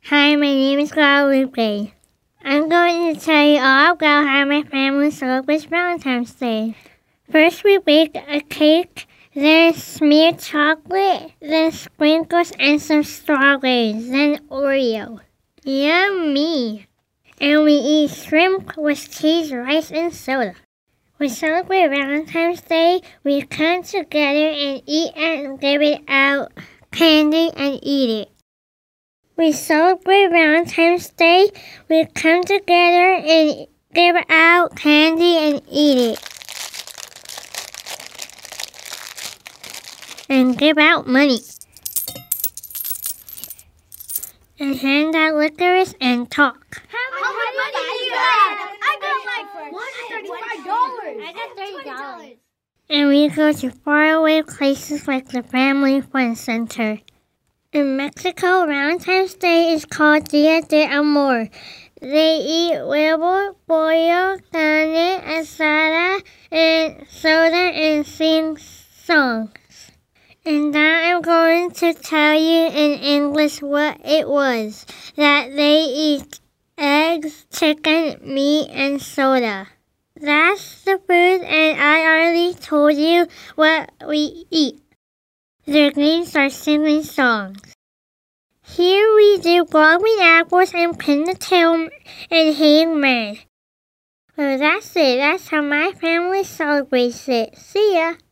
Hi, my name is Guadalupe. I'm going to tell you all about how my family celebrates Valentine's Day. First, we bake a cake, then smear chocolate, then sprinkles and some strawberries, then Oreo. Yummy! And we eat shrimp with cheese, rice, and soda. We celebrate Valentine's Day. We come together and eat and give it out candy and eat it. We celebrate Valentine's Day. We come together and give out candy and eat it. And give out money. And hand out licorice and talk. How much money do you have? I got $135. I got $30. And we go to faraway places like the Family Fun Center. In Mexico, Valentine's Day is called Dia de Amor. They eat huevo, pollo, carne asada, and soda and sing songs. And now I'm going to tell you in English what it was. That they eat eggs, chicken, meat, and soda. That's the food, and I already told you what we eat. Their names are singing songs. Here we do golden apples and pin the tail and hangman. Well, that's it. That's how my family celebrates it. See ya.